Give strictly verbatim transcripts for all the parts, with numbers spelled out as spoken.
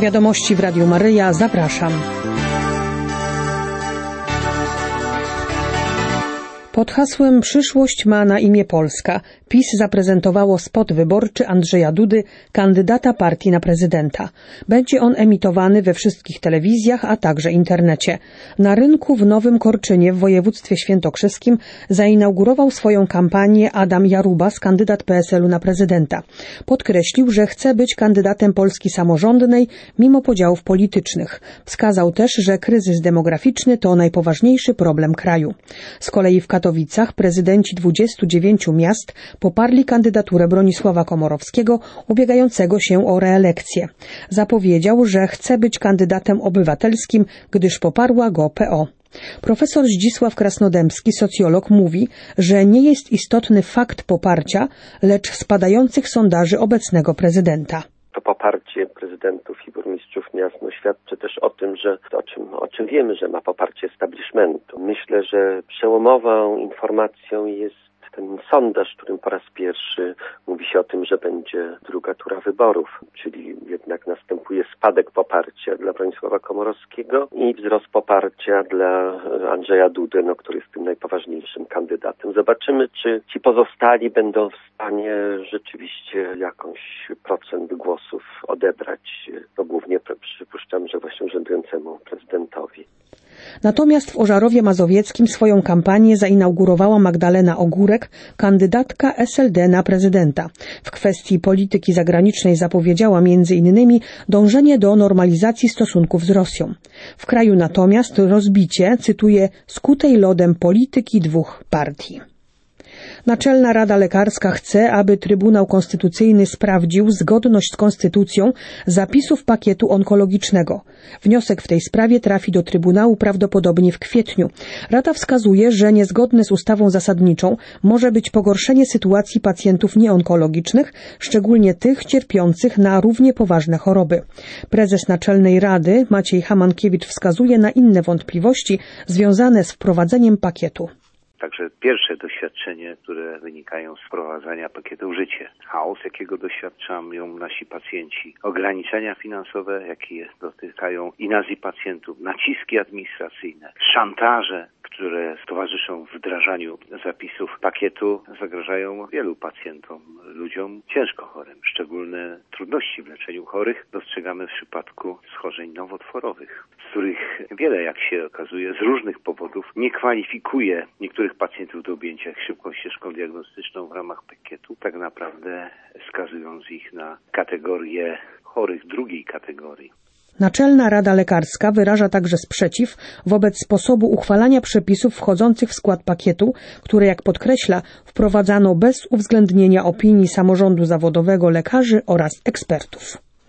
Wiadomości w Radiu Maryja. Zapraszam. Pod hasłem „Przyszłość ma na imię Polska” PiS zaprezentowało spot wyborczy Andrzeja Dudy, kandydata partii na prezydenta. Będzie on emitowany we wszystkich telewizjach, a także internecie. Na rynku w Nowym Korczynie w województwie świętokrzyskim zainaugurował swoją kampanię Adam Jarubas, kandydat P S L u na prezydenta. Podkreślił, że chce być kandydatem Polski samorządnej mimo podziałów politycznych. Wskazał też, że kryzys demograficzny to najpoważniejszy problem kraju. Z kolei w Katowicach prezydenci dwudziestu dziewięciu miast poparli kandydaturę Bronisława Komorowskiego, ubiegającego się o reelekcję. Zapowiedział, że chce być kandydatem obywatelskim, gdyż poparła go P O. Profesor Zdzisław Krasnodębski, socjolog, mówi, że nie jest istotny fakt poparcia, lecz spadających sondaży obecnego prezydenta. To poparcie prezydentów i burmistrzów miast no, świadczy też o tym, że o czym, o czym wiemy, że ma poparcie establishmentu. Myślę, że przełomową informacją jest ten sondaż, w którym po raz pierwszy mówi się o tym, że będzie druga tura wyborów, czyli jednak następuje spadek poparcia dla Bronisława Komorowskiego i wzrost poparcia dla Andrzeja Dudy, no, który jest tym najpoważniejszym kandydatem. Zobaczymy, czy ci pozostali będą w stanie rzeczywiście jakąś procent głosów odebrać. To głównie przypuszczam, że właśnie urzędującemu prezydentowi. Natomiast w Ożarowie Mazowieckim swoją kampanię zainaugurowała Magdalena Ogórek, kandydatka S L D na prezydenta. W kwestii polityki zagranicznej zapowiedziała między innymi dążenie do normalizacji stosunków z Rosją. W kraju natomiast rozbicie, cytuję, skutej lodem polityki dwóch partii. Naczelna Rada Lekarska chce, aby Trybunał Konstytucyjny sprawdził zgodność z Konstytucją zapisów pakietu onkologicznego. Wniosek w tej sprawie trafi do Trybunału prawdopodobnie w kwietniu. Rada wskazuje, że niezgodne z ustawą zasadniczą może być pogorszenie sytuacji pacjentów nieonkologicznych, szczególnie tych cierpiących na równie poważne choroby. Prezes Naczelnej Rady Maciej Hamankiewicz wskazuje na inne wątpliwości związane z wprowadzeniem pakietu. Także pierwsze doświadczenie, które wynikają z wprowadzania pakietu życie. Chaos, jakiego doświadczają nasi pacjenci. Ograniczenia finansowe, jakie dotykają i nas i pacjentów. Naciski administracyjne. Szantaże, które towarzyszą wdrażaniu zapisów pakietu, zagrażają wielu pacjentom, ludziom ciężko chorym. Szczególne trudności w leczeniu chorych dostrzegamy w przypadku schorzeń nowotworowych, z których wiele, jak się okazuje, z różnych powodów nie kwalifikuje niektórych pacjentów do objęcia szybką ścieżką diagnostyczną w ramach pakietu, tak naprawdę skazując ich na kategorię chorych drugiej kategorii. Naczelna Rada Lekarska wyraża także sprzeciw wobec sposobu uchwalania przepisów wchodzących w skład pakietu, które, jak podkreśla, wprowadzano bez uwzględnienia opinii samorządu zawodowego lekarzy oraz ekspertów.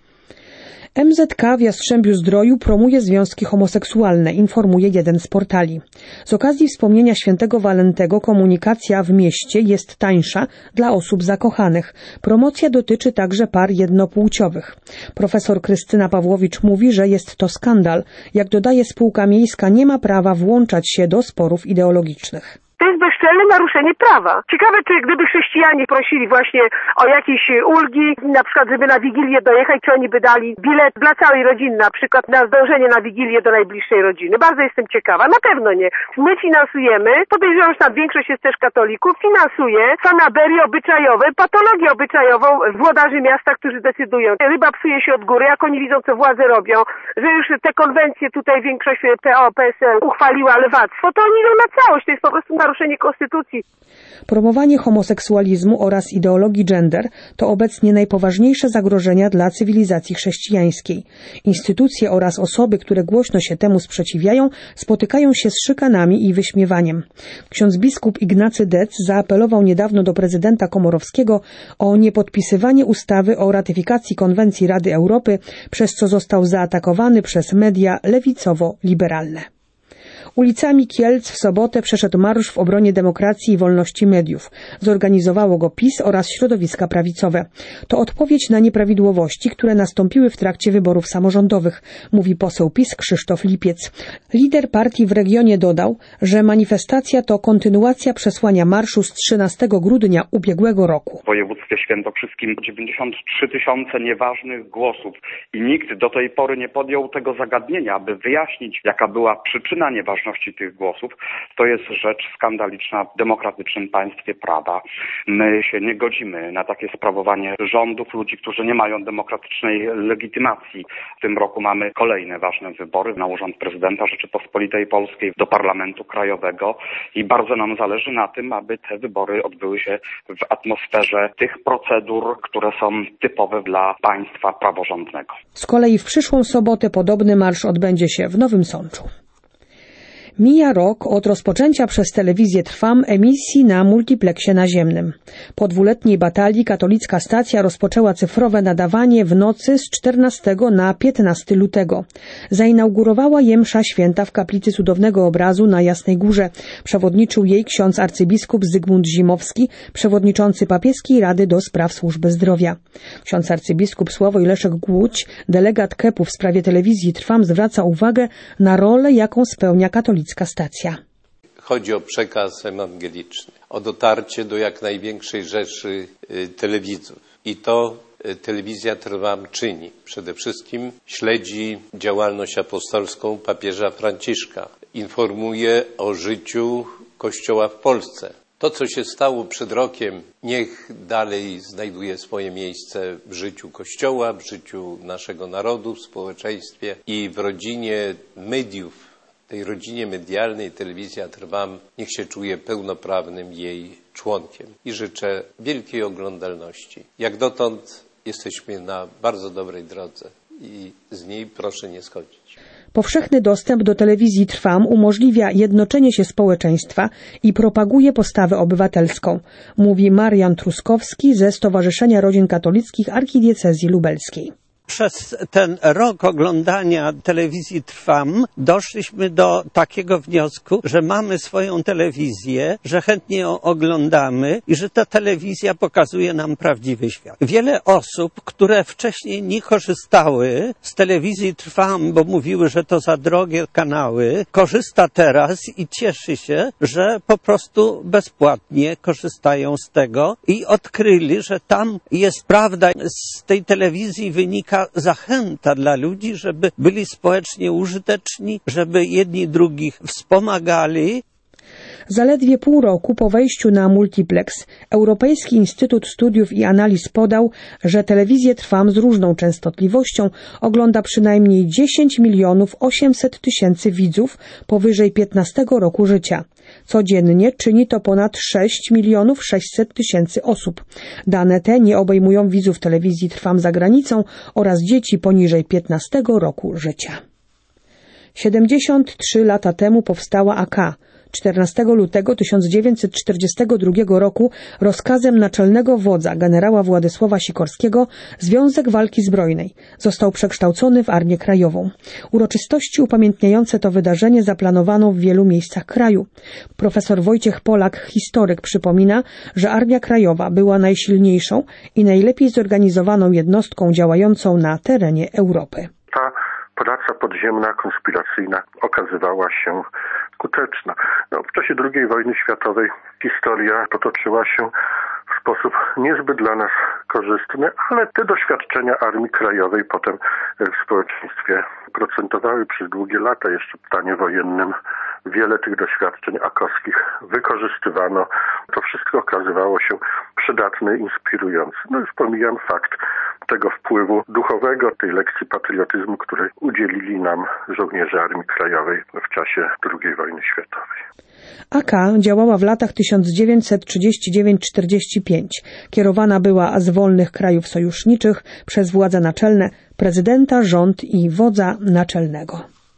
M Z K w Jastrzębiu-Zdroju promuje związki homoseksualne, informuje jeden z portali. Z okazji wspomnienia świętego Walentego komunikacja w mieście jest tańsza dla osób zakochanych. Promocja dotyczy także par jednopłciowych. Profesor Krystyna Pawłowicz mówi, że jest to skandal. Jak dodaje spółka miejska, nie ma prawa włączać się do sporów ideologicznych. To jest bezczelne naruszenie prawa. Ciekawe, czy gdyby chrześcijanie prosili właśnie o jakieś ulgi, na przykład żeby na Wigilię dojechać, czy oni by dali bilet dla całej rodziny, na przykład na zdążenie na Wigilię do najbliższej rodziny. Bardzo jestem ciekawa. Na pewno nie. My finansujemy, podejrzewam, że tam większość jest też katolików, finansuje fanaberie obyczajowe, patologię obyczajową włodarzy miasta, którzy decydują. Ryba psuje się od góry, jak oni widzą, co władze robią, że już te konwencje tutaj większość P O, P S L uchwaliła lewactwo, to oni idą na całość. To jest po prostu naruszenie konstytucji. Promowanie homoseksualizmu oraz ideologii gender to obecnie najpoważniejsze zagrożenia dla cywilizacji chrześcijańskiej. Instytucje oraz osoby, które głośno się temu sprzeciwiają, spotykają się z szykanami i wyśmiewaniem. Ksiądz biskup Ignacy Dec zaapelował niedawno do prezydenta Komorowskiego o niepodpisywanie ustawy o ratyfikacji konwencji Rady Europy, przez co został zaatakowany przez media lewicowo-liberalne. Ulicami Kielc w sobotę przeszedł marsz w obronie demokracji i wolności mediów. Zorganizowało go PiS oraz środowiska prawicowe. To odpowiedź na nieprawidłowości, które nastąpiły w trakcie wyborów samorządowych, mówi poseł PiS Krzysztof Lipiec. Lider partii w regionie dodał, że manifestacja to kontynuacja przesłania marszu z trzynastego grudnia ubiegłego roku. W województwie świętokrzyskim dziewięćdziesiąt trzy tysiące nieważnych głosów i nikt do tej pory nie podjął tego zagadnienia, aby wyjaśnić, jaka była przyczyna nieważności tych głosów. To jest rzecz skandaliczna w demokratycznym państwie prawa. My się nie godzimy na takie sprawowanie rządów ludzi, którzy nie mają demokratycznej legitymacji. W tym roku mamy kolejne ważne wybory na urząd prezydenta Rzeczypospolitej Polskiej, do Parlamentu Krajowego i bardzo nam zależy na tym, aby te wybory odbyły się w atmosferze tych procedur, które są typowe dla państwa praworządnego. Z kolei w przyszłą sobotę podobny marsz odbędzie się w Nowym Sączu. Mija rok od rozpoczęcia przez telewizję Trwam emisji na multipleksie naziemnym. Po dwuletniej batalii katolicka stacja rozpoczęła cyfrowe nadawanie w nocy z czternastego na piętnastego lutego. Zainaugurowała je msza święta w kaplicy Cudownego Obrazu na Jasnej Górze. Przewodniczył jej ksiądz arcybiskup Zygmunt Zimowski, przewodniczący papieskiej Rady do Spraw Służby Zdrowia. Ksiądz arcybiskup Sławoj Leszek Głódź, delegat K E P u w sprawie telewizji Trwam, zwraca uwagę na rolę, jaką spełnia katolicka stacja. Chodzi o przekaz ewangeliczny, o dotarcie do jak największej rzeszy telewidzów. I to telewizja Trwam czyni. Przede wszystkim śledzi działalność apostolską papieża Franciszka. Informuje o życiu Kościoła w Polsce. To, co się stało przed rokiem, niech dalej znajduje swoje miejsce w życiu Kościoła, w życiu naszego narodu, w społeczeństwie i w rodzinie mediów. Tej rodzinie medialnej telewizja Trwam niech się czuje pełnoprawnym jej członkiem i życzę wielkiej oglądalności. Jak dotąd jesteśmy na bardzo dobrej drodze i z niej proszę nie schodzić. Powszechny dostęp do telewizji Trwam umożliwia jednoczenie się społeczeństwa i propaguje postawę obywatelską, mówi Marian Truskowski ze Stowarzyszenia Rodzin Katolickich Archidiecezji Lubelskiej. Przez ten rok oglądania telewizji Trwam doszliśmy do takiego wniosku, że mamy swoją telewizję, że chętnie ją oglądamy i że ta telewizja pokazuje nam prawdziwy świat. Wiele osób, które wcześniej nie korzystały z telewizji Trwam, bo mówiły, że to za drogie kanały, korzysta teraz i cieszy się, że po prostu bezpłatnie korzystają z tego i odkryli, że tam jest prawda. Z tej telewizji wynika zachęta dla ludzi, żeby byli społecznie użyteczni, żeby jedni drugich wspomagali. Zaledwie pół roku po wejściu na multiplex Europejski Instytut Studiów i Analiz podał, że telewizję Trwam z różną częstotliwością ogląda przynajmniej dziesięć milionów osiemset tysięcy widzów powyżej piętnastego roku życia. Codziennie czyni to ponad sześć milionów sześćset tysięcy osób. Dane te nie obejmują widzów telewizji Trwam za granicą oraz dzieci poniżej piętnastego roku życia. siedemdziesiąt trzy lata temu powstała A K. czternastego lutego tysiąc dziewięćset czterdziestego drugiego roku rozkazem naczelnego wodza generała Władysława Sikorskiego Związek Walki Zbrojnej został przekształcony w Armię Krajową. Uroczystości upamiętniające to wydarzenie zaplanowano w wielu miejscach kraju. Profesor Wojciech Polak, historyk, przypomina, że Armia Krajowa była najsilniejszą i najlepiej zorganizowaną jednostką działającą na terenie Europy. Ta praca podziemna, konspiracyjna okazywała się skuteczna. No, w czasie drugiej wojny światowej historia potoczyła się w sposób niezbyt dla nas korzystny, ale te doświadczenia Armii Krajowej potem w społeczeństwie procentowały przez długie lata. Jeszcze w stanie wojennym wiele tych doświadczeń akowskich wykorzystywano. To wszystko okazywało się przydatne, inspirujące. No już pomijam fakt tego wpływu duchowego, tej lekcji patriotyzmu, który udzielili nam żołnierze Armii Krajowej w czasie drugiej wojny światowej. A K działała w latach tysiąc dziewięćset trzydziesty dziewiąty do czterdziestego piątego. Kierowana była z wolnych krajów sojuszniczych przez władze naczelne, prezydenta, rząd i wodza naczelnego.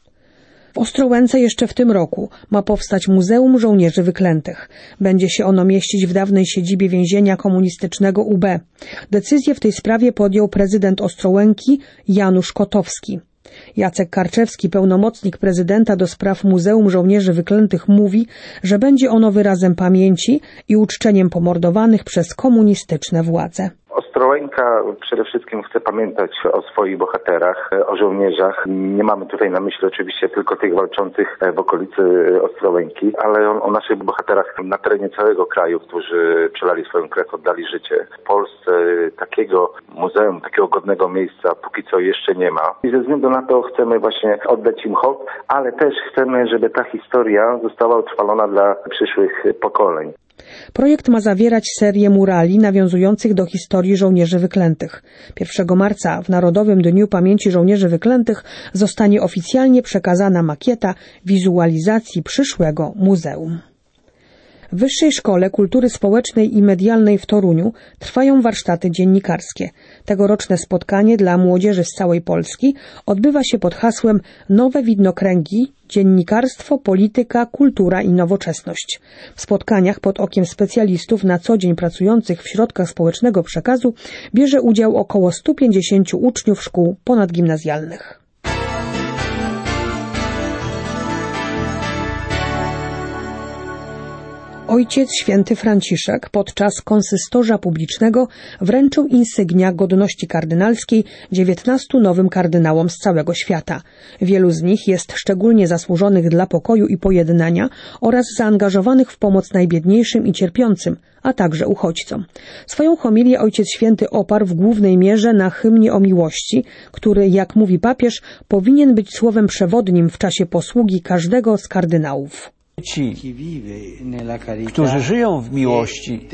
W Ostrołęce jeszcze w tym roku ma powstać Muzeum Żołnierzy Wyklętych. Będzie się ono mieścić w dawnej siedzibie więzienia komunistycznego U B. Decyzję w tej sprawie podjął prezydent Ostrołęki Janusz Kotowski. Jacek Karczewski, pełnomocnik prezydenta do spraw Muzeum Żołnierzy Wyklętych, mówi, że będzie ono wyrazem pamięci i uczczeniem pomordowanych przez komunistyczne władze. Ostrołęka przede wszystkim chce pamiętać o swoich bohaterach, o żołnierzach. Nie mamy tutaj na myśli oczywiście tylko tych walczących w okolicy Ostrołęki, ale o, o naszych bohaterach na terenie całego kraju, którzy przelali swoją krew, oddali życie. W Polsce takiego muzeum, takiego godnego miejsca póki co jeszcze nie ma. I ze względu na to chcemy właśnie oddać im hołd, ale też chcemy, żeby ta historia została utrwalona dla przyszłych pokoleń. Projekt ma zawierać serię murali nawiązujących do historii żołnierzy wyklętych. pierwszego marca w Narodowym Dniu Pamięci Żołnierzy Wyklętych zostanie oficjalnie przekazana makieta wizualizacji przyszłego muzeum. W Wyższej Szkole Kultury Społecznej i Medialnej w Toruniu trwają warsztaty dziennikarskie. Tegoroczne spotkanie dla młodzieży z całej Polski odbywa się pod hasłem Nowe widnokręgi – dziennikarstwo, polityka, kultura i nowoczesność. W spotkaniach pod okiem specjalistów na co dzień pracujących w środkach społecznego przekazu bierze udział około stu pięćdziesięciu uczniów szkół ponadgimnazjalnych. Ojciec Święty Franciszek podczas konsystorza publicznego wręczył insygnia godności kardynalskiej dziewiętnastu nowym kardynałom z całego świata. Wielu z nich jest szczególnie zasłużonych dla pokoju i pojednania oraz zaangażowanych w pomoc najbiedniejszym i cierpiącym, a także uchodźcom. Swoją homilię Ojciec Święty oparł w głównej mierze na hymnie o miłości, który, jak mówi papież, powinien być słowem przewodnim w czasie posługi każdego z kardynałów. Ci, którzy żyją w miłości,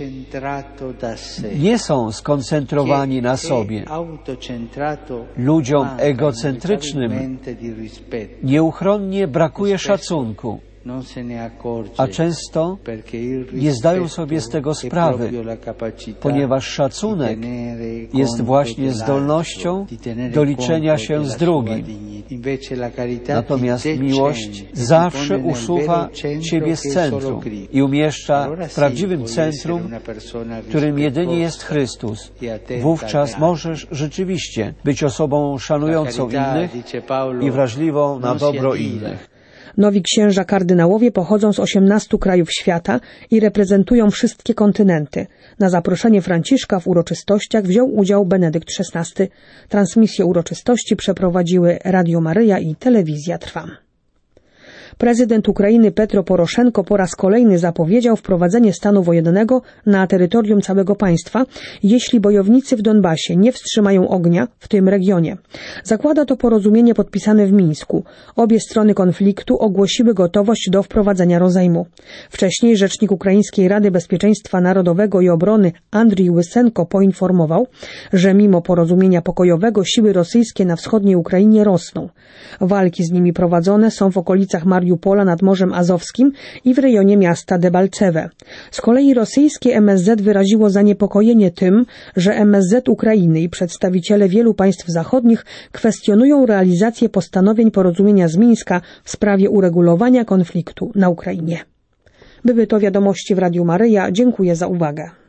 nie są skoncentrowani na sobie. Ludziom egocentrycznym nieuchronnie brakuje szacunku, a często nie zdają sobie z tego sprawy, ponieważ szacunek jest właśnie zdolnością do liczenia się z drugim. Natomiast miłość zawsze usuwa Ciebie z centrum i umieszcza w prawdziwym centrum, którym jedynie jest Chrystus. Wówczas możesz rzeczywiście być osobą szanującą innych i wrażliwą na dobro innych. Nowi księża kardynałowie pochodzą z osiemnastu krajów świata i reprezentują wszystkie kontynenty. Na zaproszenie Franciszka w uroczystościach wziął udział Benedykt szesnasty. Transmisję uroczystości przeprowadziły Radio Maryja i Telewizja Trwam. Prezydent Ukrainy Petro Poroszenko po raz kolejny zapowiedział wprowadzenie stanu wojennego na terytorium całego państwa, jeśli bojownicy w Donbasie nie wstrzymają ognia w tym regionie. Zakłada to porozumienie podpisane w Mińsku. Obie strony konfliktu ogłosiły gotowość do wprowadzenia rozejmu. Wcześniej rzecznik Ukraińskiej Rady Bezpieczeństwa Narodowego i Obrony Andrii Łysenko poinformował, że mimo porozumienia pokojowego siły rosyjskie na wschodniej Ukrainie rosną. Walki z nimi prowadzone są w okolicach Mariupola nad Morzem Azowskim i w rejonie miasta Debalcewe. Z kolei rosyjskie M S Z wyraziło zaniepokojenie tym, że M S Z Ukrainy i przedstawiciele wielu państw zachodnich kwestionują realizację postanowień porozumienia z Mińska w sprawie uregulowania konfliktu na Ukrainie. Były to wiadomości w Radiu Maryja. Dziękuję za uwagę.